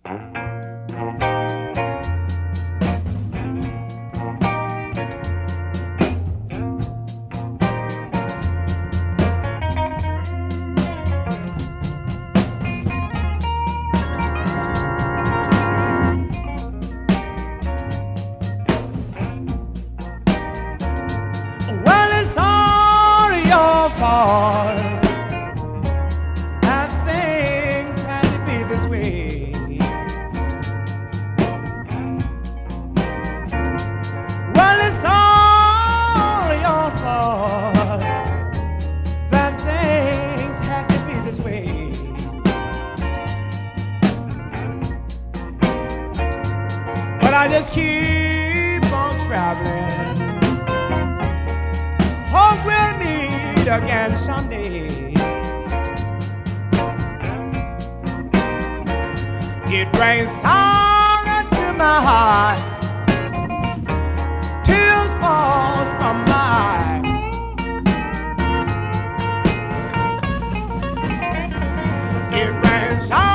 Well, it's all your fault that things had to be this way. Well, it's all your fault that things had to be this way. But I just keep on traveling. Hope we'll meet again someday. It brings sorrow to my heart. Tears fall from my eyes. It brings sorrow